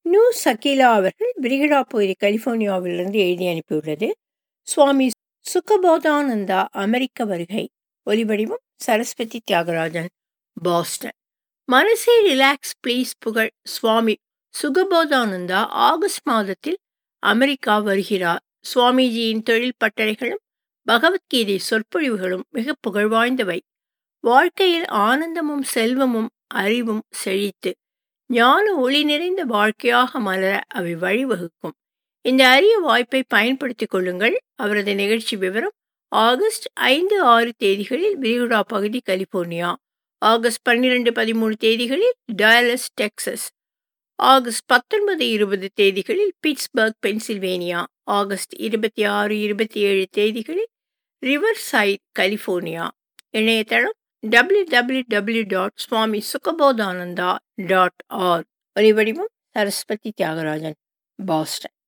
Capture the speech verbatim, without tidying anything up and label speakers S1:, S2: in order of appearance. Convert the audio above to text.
S1: நு. சகீலா அவர்கள் பிரிகடா பகுதி கலிபோர்னியாவிலிருந்து எழுதி அனுப்பியுள்ளது. சுவாமி சுகபோதானந்தா அமெரிக்க வருகை. ஒலிவடிவம் சரஸ்வதி தியாகராஜன், பாஸ்டன். மனசே ரிலாக்ஸ் ப்ளீஸ் புகழ் சுவாமி சுகபோதானந்தா ஆகஸ்ட் மாதத்தில் அமெரிக்கா வருகிறார். சுவாமிஜியின் தொழில் பட்டறைகளும் பகவத்கீதை சொற்பொழிவுகளும் மிக புகழ்வாய்ந்தவை. வாழ்க்கையில் ஆனந்தமும் செல்வமும் அறிவும் செழித்து ஞான ஒளி நிறைந்த வாழ்க்கையாக மலர அவை வழிவகுக்கும். இந்த அரிய வாய்ப்பை பயன்படுத்திக் கொள்ளுங்கள். அவரது நிகழ்ச்சி விவரம்: ஆகஸ்ட் ஐந்து ஆறு தேதிகளில் விரிகுடா பகுதி கலிபோர்னியா, ஆகஸ்ட் பன்னிரண்டு பதிமூன்று தேதிகளில் டயலஸ் டெக்சஸ், ஆகஸ்ட் பத்தொன்பது இருபது தேதிகளில் பிட்ஸ்பர்க் பென்சில்வேனியா, ஆகஸ்ட் இருபத்தி ஆறு இருபத்தி ஏழு தேதிகளில் ரிவர் சைட் கலிபோர்னியா. இணையதளம் W W W dot Swami Sukhabodhananda dot org. ஒலிவடிவம் சரஸ்வதி தியாகராஜன், பாஸ்டன்.